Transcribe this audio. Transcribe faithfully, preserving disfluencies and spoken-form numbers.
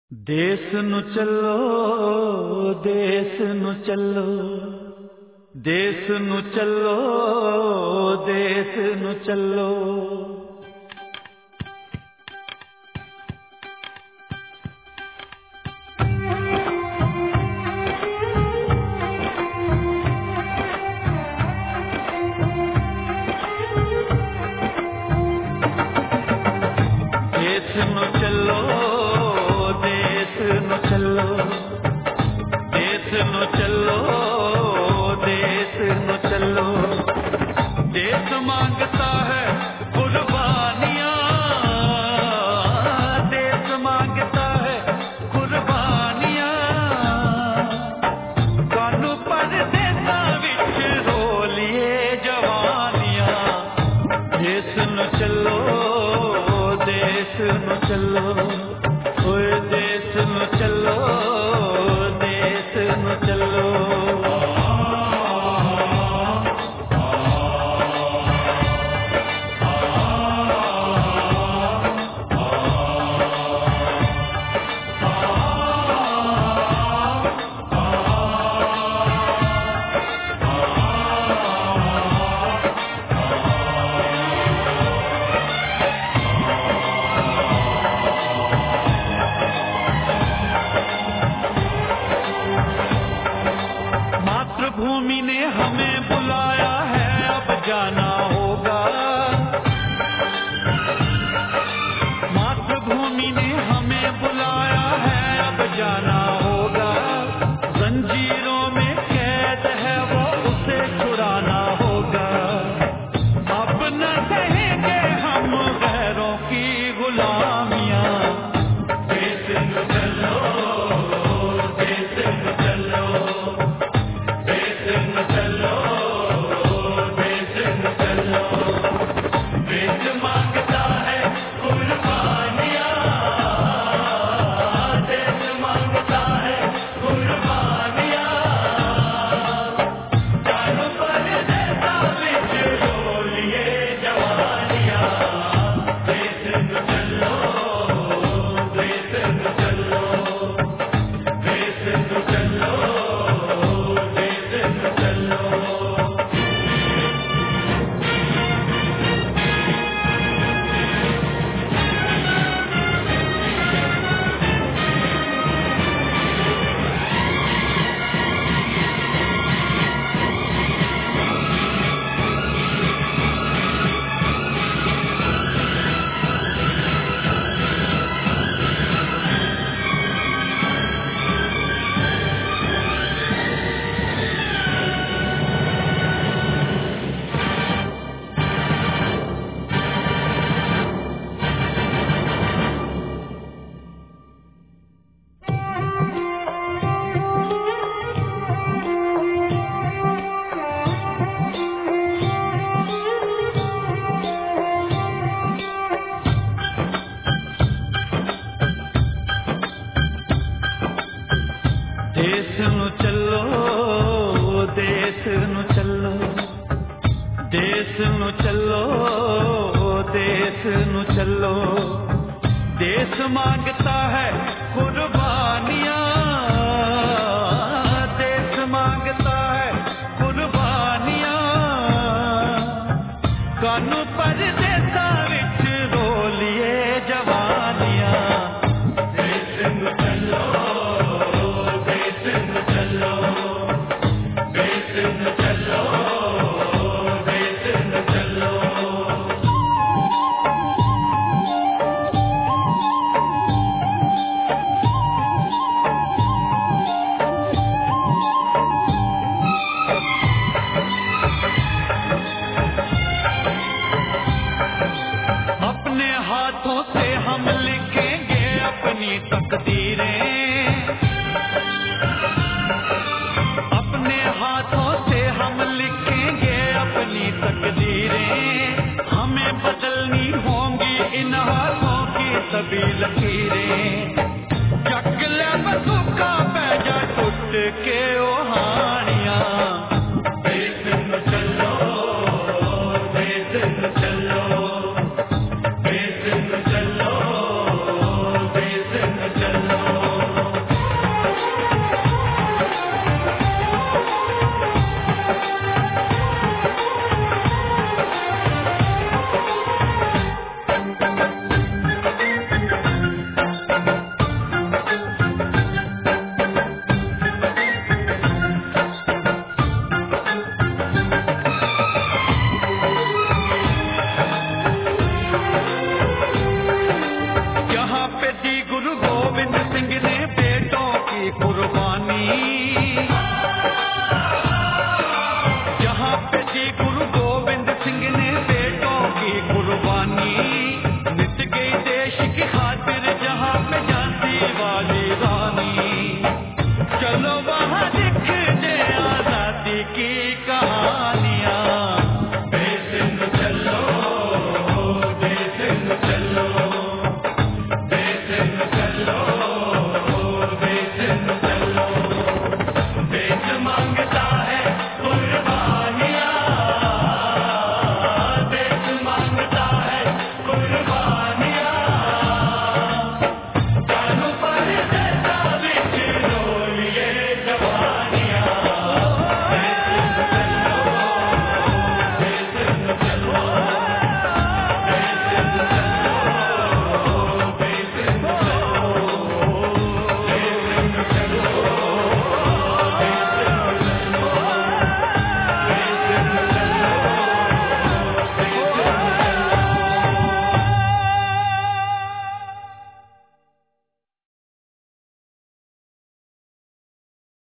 देश नु चलो देश नु चलो देश नु चलो देश नु चलो। देश नु चलो देश नु चलो देश नु चलो देश नु चलो। देश मांगता है कुर्बानियां देश मांगता है कुर्बानियां। कानू पर देशा विच रोलिए जवानियां। देश नु चलो देश नु चलो ओए देश नु चलो देश नु चलो। मातृभूमि ने हमें बुलाया है अब जाना होगा। मातृभूमि ने हमें बुलाया है अब जाना होगा। जंजीरों में कैद है वो उसे छुड़ाना होगा। अब न सहेंगे हम गैरों की गुलामियां। देश नु चलो देश नु चलो देश नु चलो देश नु चलो। देश मांगता है कुर्बानियां देश मांगता है कुर्बानियां। कानू पर देशा विच रोलिए जवानियां। देश नु चलो देश नु चलो देश नु चलो देश नु चलो। देश नु चलो देश नु चलो देश नु चलो देश नु चलो। देश मांगता है कुर्बानियां देश मांगता है कुर्बानियां। कानू पर देशा विच रोलिए जवानियां। देश नु चलो देश नु चलो देश नु चलो देश नु चलो। अपने हाथों से हम लिखेंगे अपनी तकदीरें। अपने हाथों से हम लिखेंगे अपनी तकदीरें। हमें बदलनी होंगी इन हाथों की सभी लकीरें। चक ले बसूका पैजा टूट के ओ हानियां। देश नु चलो देश नु चलो देश नु चलो देश नु चलो। गुरु गोविंद सिंह